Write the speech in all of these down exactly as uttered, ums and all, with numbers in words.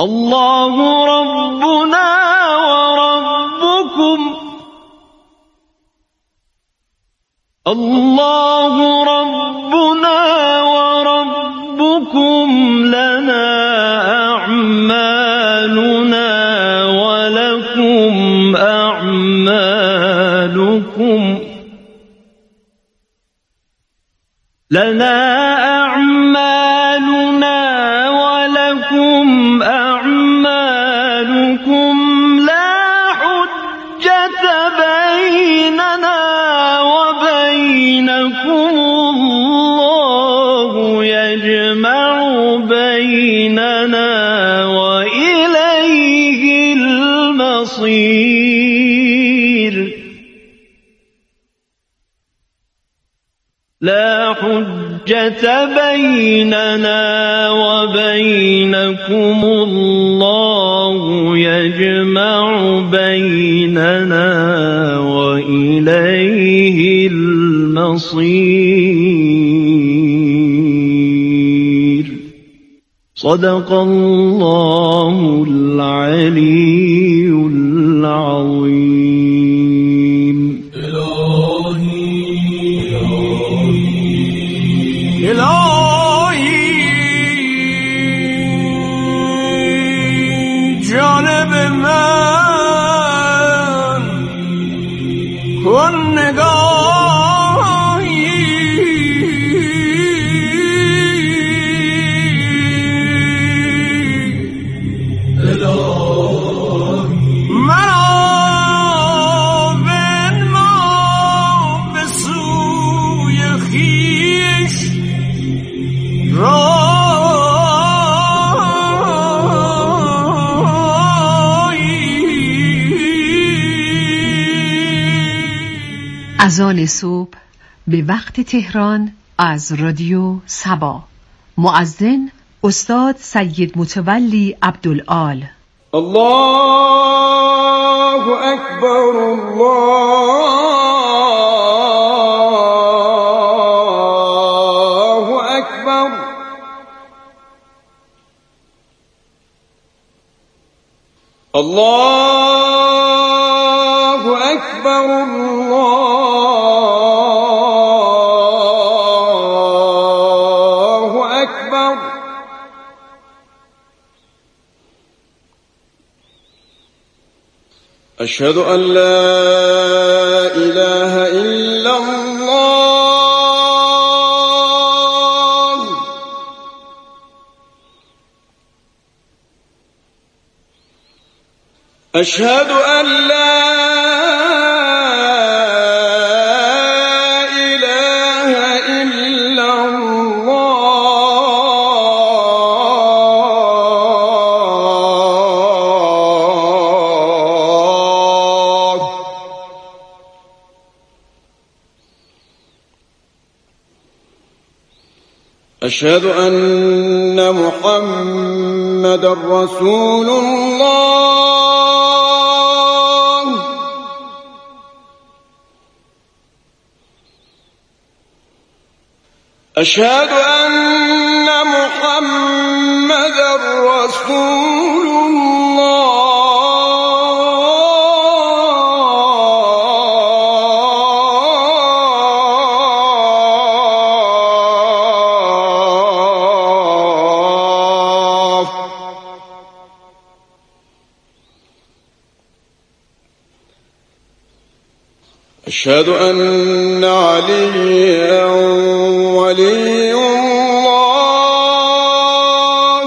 الله ربنا وربكم الله ربنا وربكم لنا أعمالنا ولكم أعمالكم لنا أعمالنا ولكم أعمالكم لا حجة بيننا وبينكم الله يجمع بيننا وإليه المصير لا حجة بيننا وبينكم الله يجمع بيننا وإليه المصير صدق الله العلي العظيم. الهی جانب من کن نگاهی مرا بنما به سوی خویش اذان صبح به وقت تهران از رادیو سبا. مؤذن استاد سید متولی عبدالآل. الله اکبر الله اکبر الله اکبر الله اکبر اشهد ان لا اله الا الله اشهد ان لا اله الا الله اشهد ان محمد رسول الله أشهد أن محمدا رسول الله أشهد أن عليا ولي الله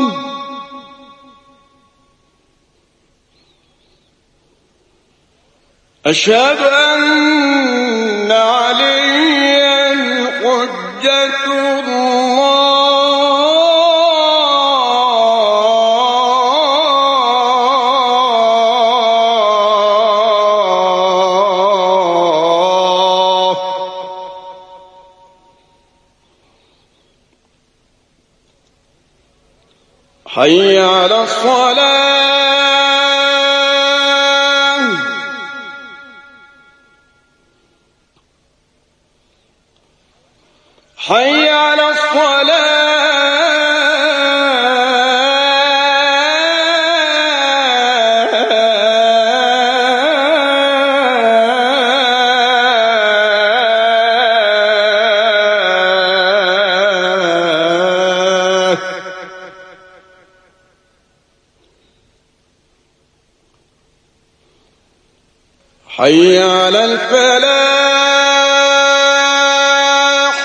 أشهد أن عليا حجة الله حي على الصلاة حي على الصلاة حي على الفلاح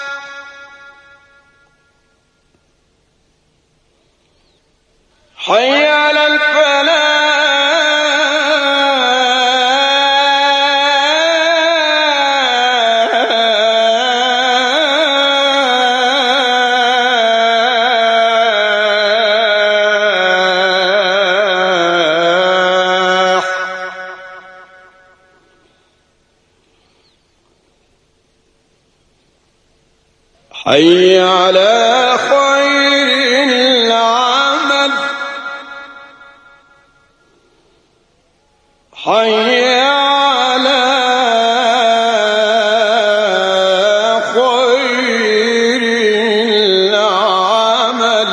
حي على الفلاح حي على خير العمل حي على خير العمل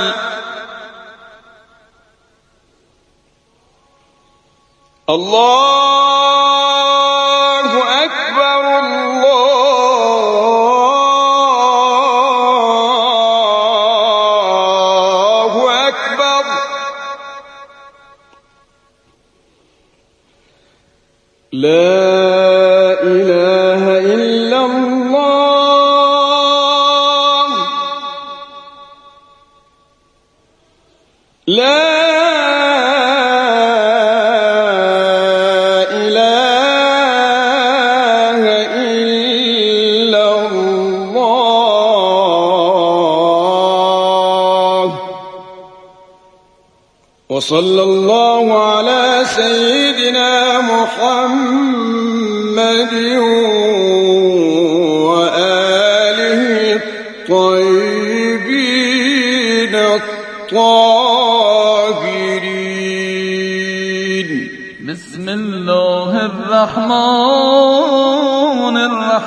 الله أكبر الله أكبر لا إله إلا الله لا إله إلا الله وصلى الله على سيدنا محمد وآله الطيبين الطاهرين بسم الله الرحمن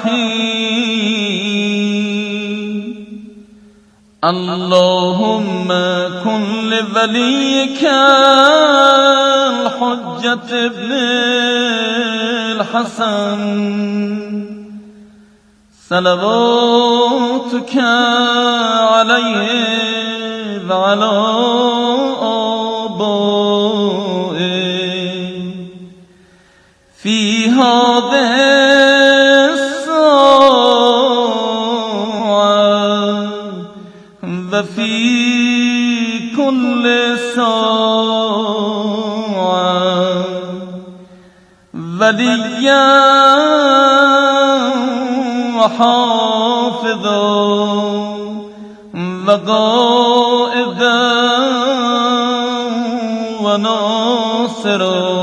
الرحيم اللهم كن لوليك الحجة ابن الحسن صلواتك عليه وعلى آبائه في هذه الساعة وفي كل ساعة وليا وحافظا وقائدا وناصرا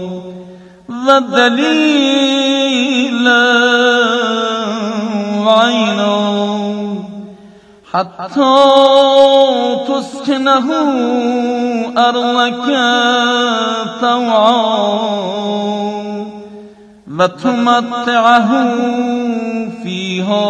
ودليلا وعينا حتى تسكنه أرضك طوعا وتمتعه فيها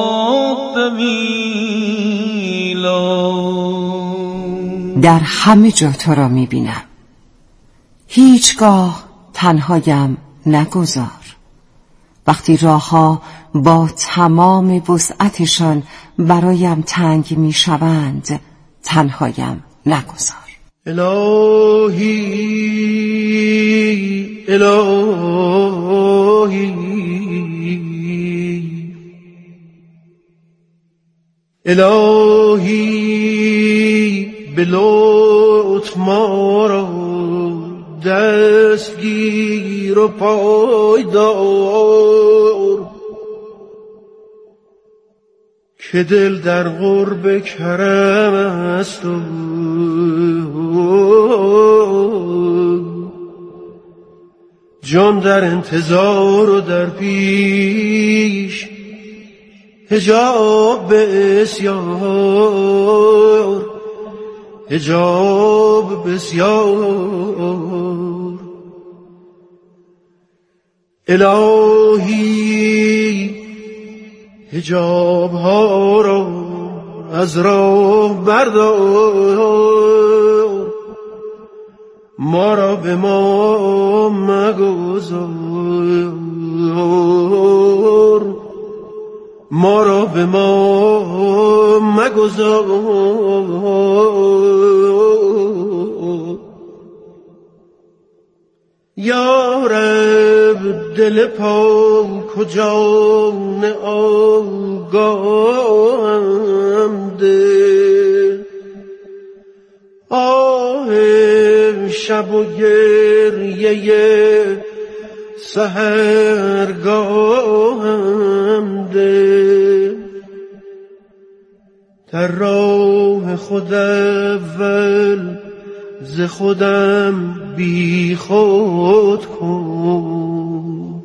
طويلا. در همه جا تو را می بینم، هیچگاه تنهایم نگذار. وقتی راهها با تمام وسعتشان برایم تنگ می شوند تنهایم نگذار. الهی الهی الهی به لطف ما را دستگیر و پایدار که دل در قرب کرم است و جان در انتظار و در پیش حجاب بسیار حجاب بسیار. الهی حجاب ها را از راه بردار، ما را به ما مگذار، ما را به ما مگذار. یا رب دل پاک و جان آگاهم ده. آه شب و گریه سحرگاهم ده. در راه خود اول ز خودم بی خود کن،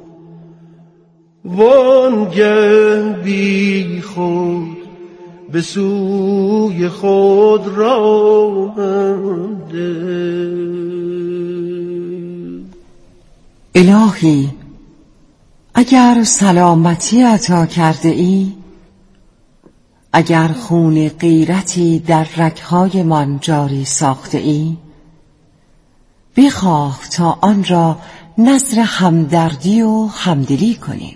وانگه بی خود به سوی خود راهم ده. الهی اگر سلامتی عطا کرده ای، اگر خون غیرتی در رگ‌های من جاری ساخته ای، بخواه تا آن را نذر همدردی و همدلی کنیم.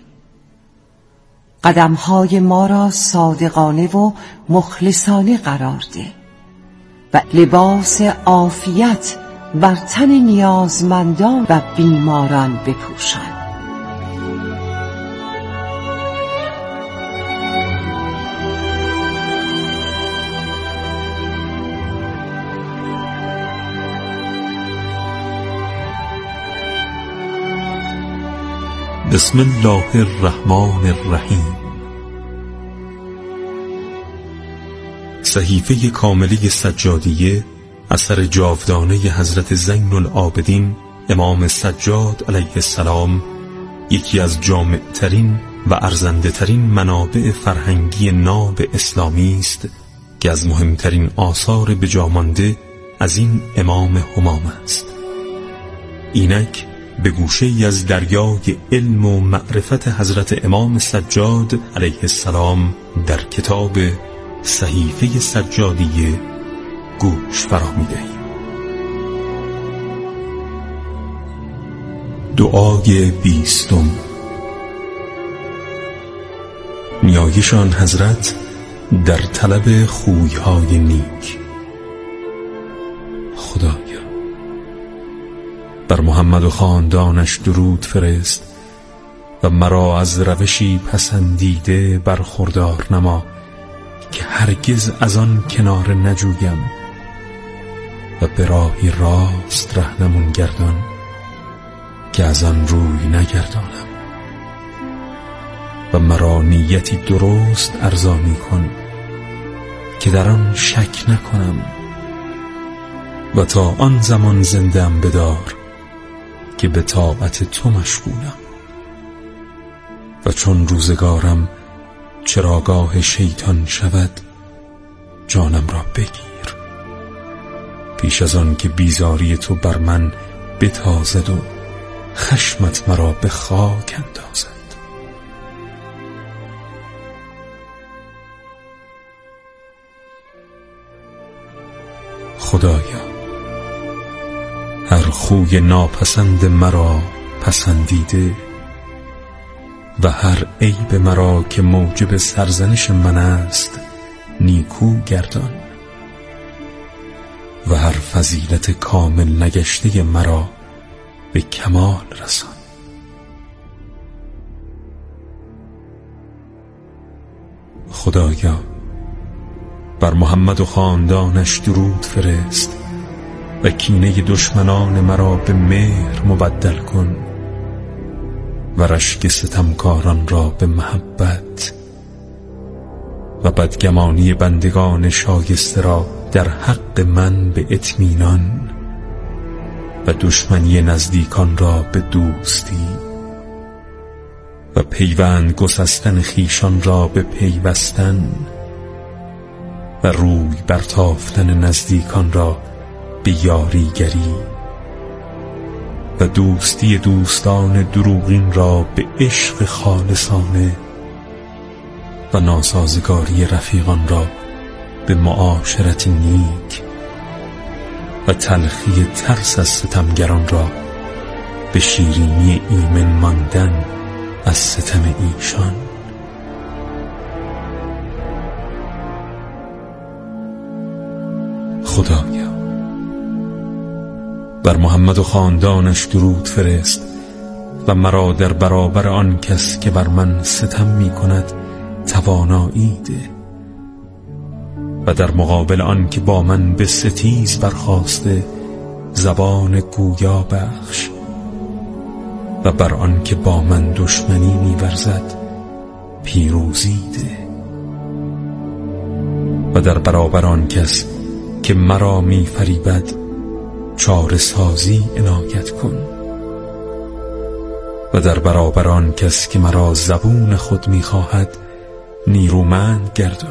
قدم‌های ما را صادقانه و مخلصانه قرار ده و لباس عافیت بر تن نیازمندان و بیماران بپوشان. بسم الله الرحمن الرحیم. صحیفه کامله سجادیه اثر جاودانه حضرت زین العابدین امام سجاد علیه السلام، یکی از جامعترین و ارزنده ترین منابع فرهنگی ناب اسلامی است که از مهمترین آثار بجامانده از این امام همام است. اینک به گوشه‌ای از دریای علم و معرفت حضرت امام سجاد علیه السلام در کتاب صحیفه سجادیه گوش فرا می‌دهیم. دعای بیستم. نیایشان حضرت در طلب خوی‌های نیک. خدایا بر محمد و خاندانش درود فرست و مرا از روشی پسندیده برخوردار نما که هرگز از آن کنار نجویم و به راهی راست رهنمون گردان که از آن روی نگردانم و مرا نیتی درست ارزانی کن که در آن شک نکنم و تا آن زمان زنده‌ام بدار که به طاعت تو مشغولم و چون روزگارم چراگاه شیطان شود جانم را بگیر پیش از آن که بیزاری تو بر من بتازد و خشمت مرا به خاک اندازد. خدایا هر خوی ناپسند مرا پسندیده و هر عیب مرا که موجب سرزنش من است نیکو گردان و هر فضیلت کامل نگشته مرا به کمال رسان. خدایا بر محمد و خاندانش درود فرست و کینه دشمنان مرا به مهر مبدل کن و رشک ستمکاران را به محبت و بدگمانی بندگان شایسته را در حق من به اطمینان و دشمنی نزدیکان را به دوستی و پیوند گسستن خیشان را به پیوستن و روی برتافتن نزدیکان را به یاریگری و دوستی دوستان دروغین را به عشق خالصانه و ناسازگاری رفیقان را به معاشرت نیک و تلخی ترس از ستمگران را به شیرینی ایمن ماندن از ستم ایشان. خدایا بر محمد و خاندانش درود فرست و مرا در برابر آن کس که بر من ستم می کند توانایی ده، و در مقابل آن که با من به ستیز برخاسته زبان گویا بخش، و بر آن که با من دشمنی می ورزد پیروزی ده، و در برابر آن کس که مرا می فریبد چاره سازی عنایت کن، و در برابر آن کس که مرا زبون خود می خواهد نیرومند گردان.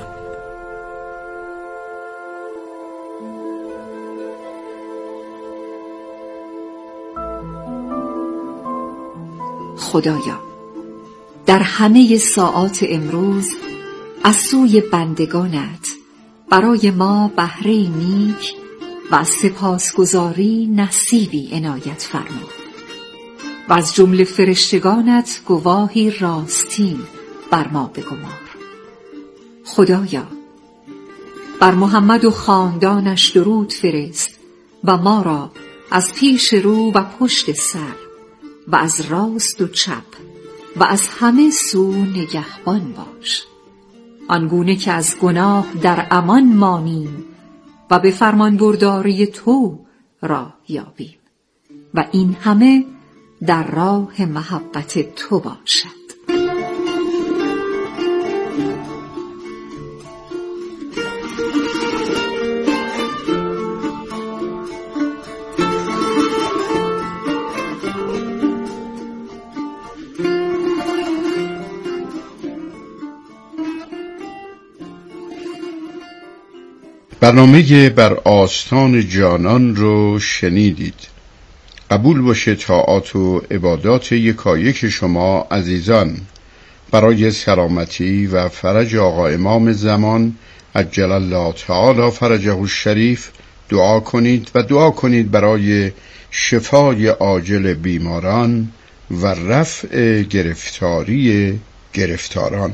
خدایا، در همه ساعات امروز از سوی بندگانت برای ما بهره نیک و از سپاسگزاری نصیبی عنایت فرما، و از جمله فرشتگانت گواهی راستین بر ما بگمار. خدایا، بر محمد و خاندانش درود فرست و ما را از پیش رو و پشت سر و از راست و چپ و از همه سو نگهبان باش، آنگونه که از گناه در امان مانیم و به فرمانبرداری تو راه یابیم، و این همه در راه محبت تو باشد. برنامه بر آستان جانان رو شنیدید. قبول باشه طاعات و عبادات یکایک شما عزیزان. برای سلامتی و فرج آقا امام زمان عجل الله تعالی فرجه الشریف دعا کنید و دعا کنید برای شفای عاجل بیماران و رفع گرفتاری گرفتاران.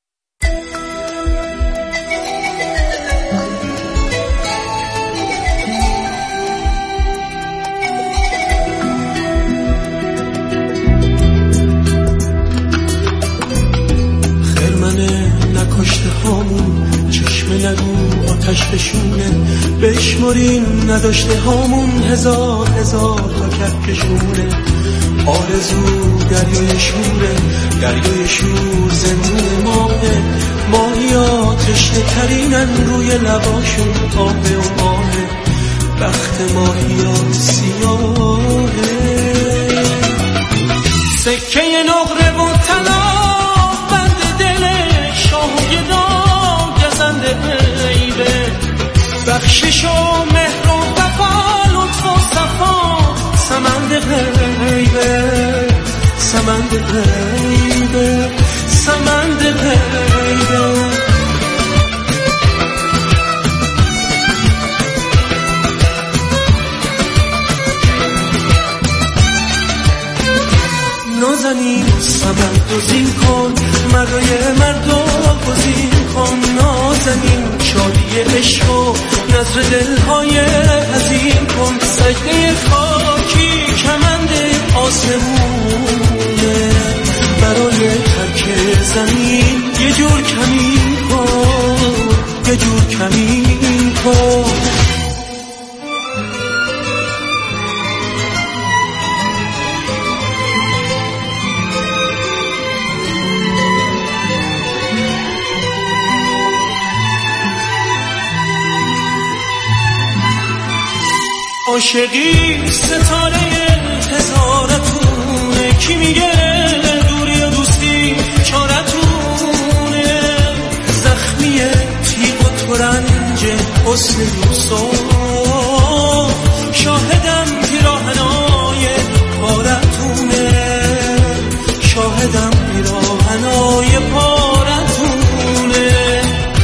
نکشته هامون چشم نگو آتش بشونه، بشمرین نداشته هامون هزار هزار تا کهکشونه. آرزو دریای شوره، دریای شور زندون ماهه، ماهیا تشنه ترینن روی لباشون آبه و ماهه، بخت ماهیا سیاهه. سکه نقره و طلا بخشش و مهر و وفا لطف و صفا، سمند غیبه سمند غیبه سمند غیبه. نازنین سمند و زین کن، مرای مردو گزین کن. نازنین شادی عشق و نظر دلهای حزین کن. سجده خاکی کمند آسمونه، برای ترک زمین یه جور کمین کن، یه جور کمین کن. عاشقی ستاره هزارتونه، کی میگه دوری و دوستی چارتونه. زخمی تیغ و ترنج حسن دوستا، شاهدم پیراهنای پارتونه، شاهدم پیراهنای پارتونه.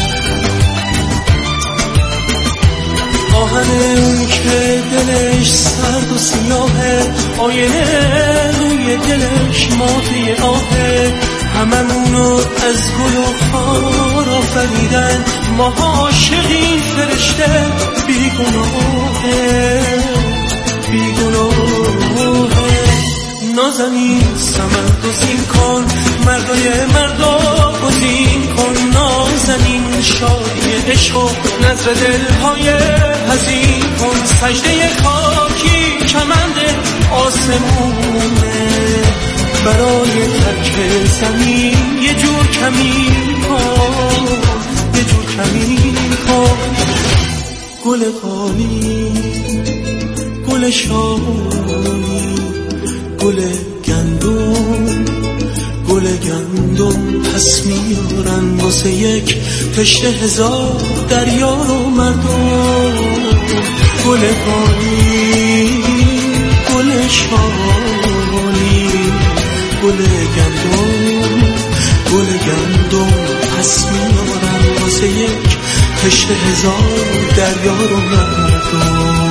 آهن اون که دلش سرد و سیاهه، آینه روی دلش ماته آهه. هممونو از گل و خار آفریدن، ما عاشقین فرشته بیگناهه بیگناهه. ناز نازنین سمن گزین کن مردای مردا گزین کن نازنین شادی عشق و نظر دلهای حزین کن سجده خاکی کمند آسمونه برای ترک زمین یه جور کمین کن یه جور کمین کن گل قالی گل شالی گل گندم گل گندم پس میارن واسه یک کشت هزار دریا رو مردم گل قالی گل شالی گل گندم گل گندم پس میارن واسه یک کشت هزار دریا رو مردم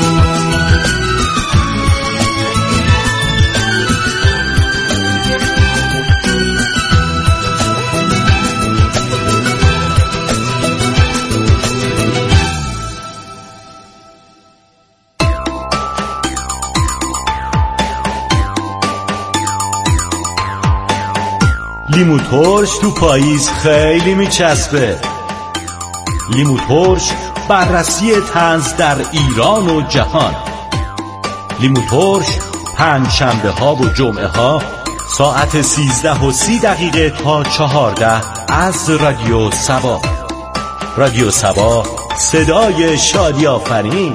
لیمو ترش تو پاییز خیلی میچسبه. لیمو ترش بررسی طنز در ایران و جهان. لیمو ترش پنج شنبه ها و جمعه ها ساعت سیزده و سی دقیقه تا چهارده از رادیو سبا. رادیو سبا، صدای شادی آفرین.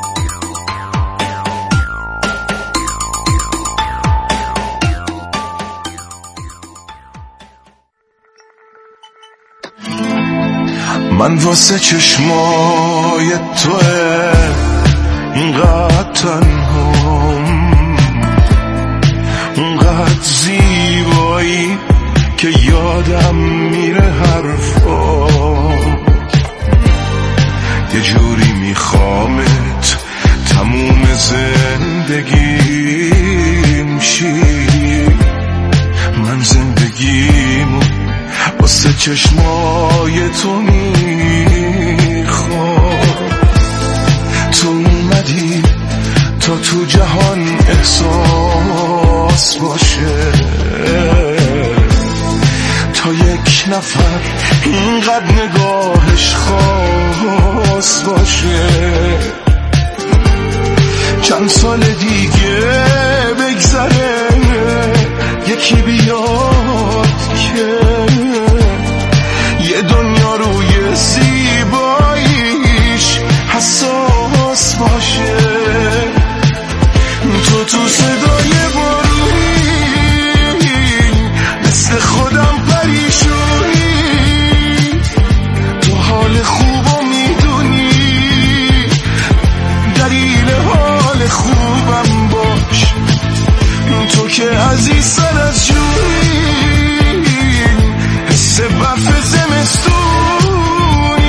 من واسه چشمای توه اینقدر تنهام، اینقدر زیبایی که یادم میره حرفات. یه جوری میخوامت تموم زندگیم شی. من زندگیمو واسه چشمای تو میخوام. تو اومدی تا تو جهان احساس باشه، تا یک نفر اینقدر نگاهش خاص باشه. چند سال دیگه بگذره یکی بیاد که یه دنیا روی زیباییش حساس باشه. تو تو صدای بارونی مثل خودم پریشونی، تو حال خوبو میدونی، دلیل حال خوبم باش. تو که عزیزتر از جونی، حس برف زمستونی،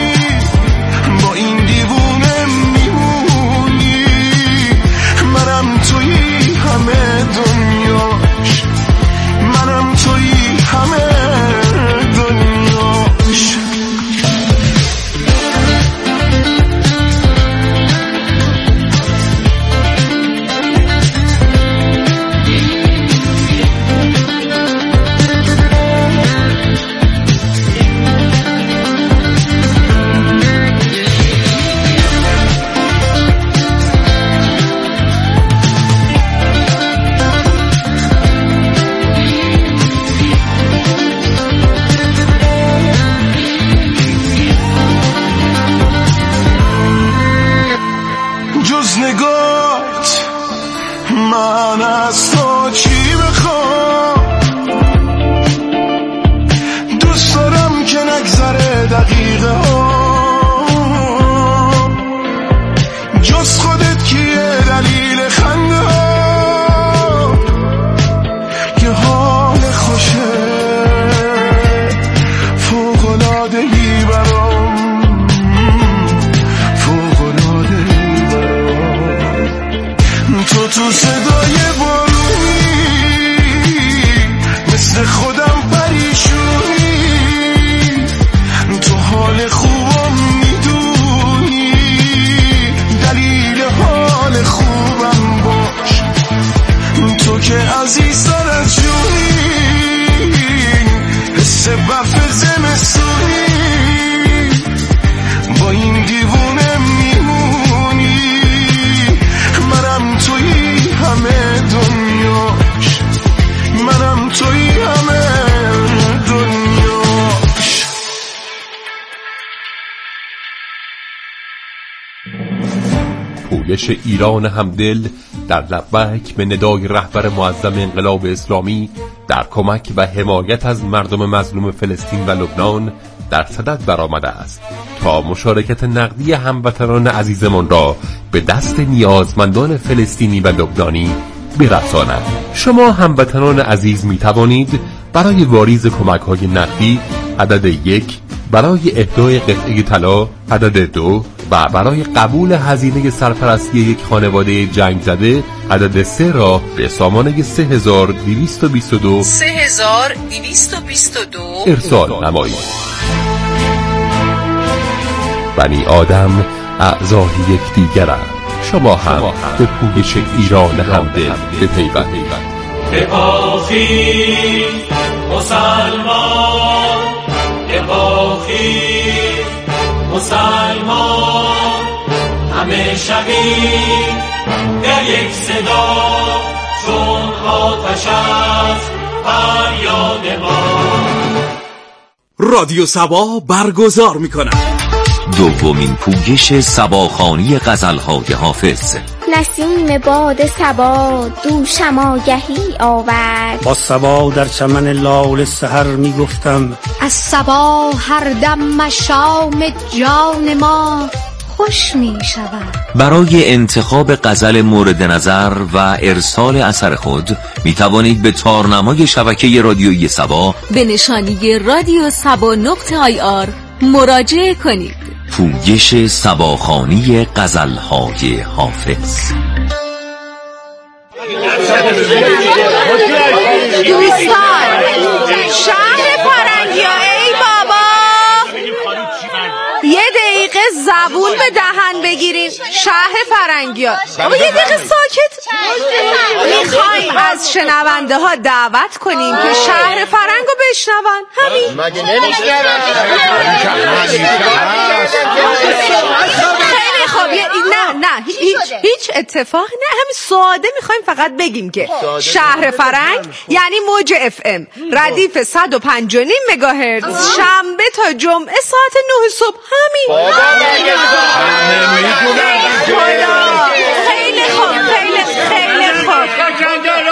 پویش ایران همدل در لبیک به ندای رهبر معظم انقلاب اسلامی در کمک و حمایت از مردم مظلوم فلسطین و لبنان در صدد برآمده است تا مشارکت نقدی هموطنان عزیزمان را به دست نیازمندان فلسطینی و لبنانی برساند. شما هموطنان عزیز می توانید برای واریز کمک‌های نقدی عدد یک، برای اهدای قطعه طلا عدد دو و برای قبول هزینه سرپرستی یک خانواده جنگ زده عدد سه را به سامانه سه هزار دویست و بیست و دو سه هزار دویست و بیست و دو ارسال نمایید. بنی آدم اعضای یکدیگرند. شما هم به پویش ایران همدل بپیوندید. بپاخی مسلمان، بپاخی مسلمان، همه شویم در یک صدا، چون آتش است فریاد ما. رادیو سبا برگزار می‌کند دومین پویش سباخوانی غزل‌های حافظ. نسیم باد صبا دوشم آگهی آورد، با صبا در چمن لاله سحر میگفتم از صبا هر دم مشام جان ما خوش می شود. برای انتخاب غزل مورد نظر و ارسال اثر خود می توانید به تارنمای شبکه رادیویی سبا به نشانی رادیو سبا نقطه آی آر مراجعه کنید. پویش سباخوانی غزل‌های حافظ. دوستان، شهر فرنگیا، ای بابا یه دقیقه زبون به دهن بگیرین. شهر فرنگیا، بابا یه دقیقه ساکت. میخوایم از شنونده ها دعوت کنیم که شهر فرنگو بشنون. همین مگه نمیشنون؟ خیلی خوب. نه نه هیچ هیچ اتفاقی نه، همین ساده میخوایم فقط بگیم که شهر فرنگ یعنی موج اف ام ردیف صد و پنج و نیم مگاهرتز، شنبه تا جمعه ساعت نه صبح. همین خیلی خوب خیلی خیلی خوب خیلی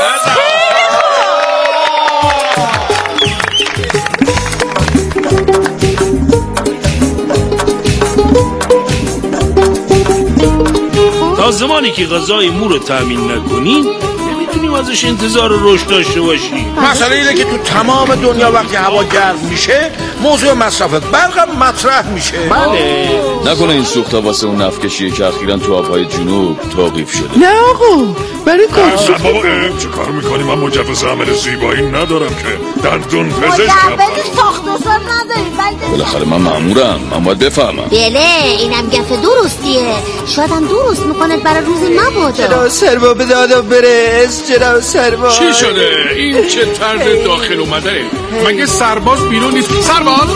تا زمانی که غذای مو رو تامین نکنین نمیتونیم ازش انتظار رشد داشته باشیم. مسئله اینه که تو تمام دنیا وقتی هوا گرم میشه موضوع مصرف برق مطرح میشه. بله. نکنه این سوختا واسه اون نفتکشیه که اخیراً تو آبهای جنوب توقیف شده. نه آقا برای کار بابا چه کار میکنی؟ من مجوز عمل زیبایی ندارم که دندون پزشکم. مجوز ساخت و ساز نداریم. بالاخره من مامورم، من باید بفهمم. بله اینم گفت درستیه، شاید هم درست میکنه برای روز مبادا. چرا سروا به دادم برس؟ چرا سروا چی شده؟ این چه طرز داخل اومده؟ مگه سرباز بیرون نیست؟ سرباز؟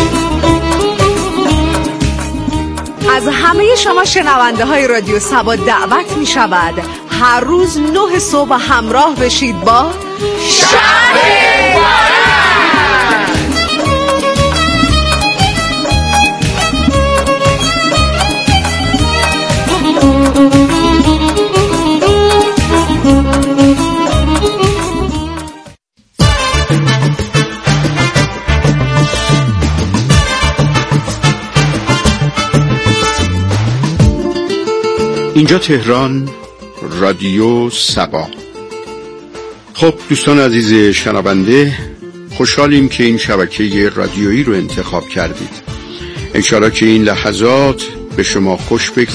از همه شما شنونده های رادیو سبا دعوت می شود هر روز نه صبح همراه بشید با شهر اینجا تهران، رادیو سبا. خب دوستان عزیز شنونده، خوشحالیم که این شبکه رادیویی رو انتخاب کردید. انشاءالله که این لحظات به شما خوش بگذره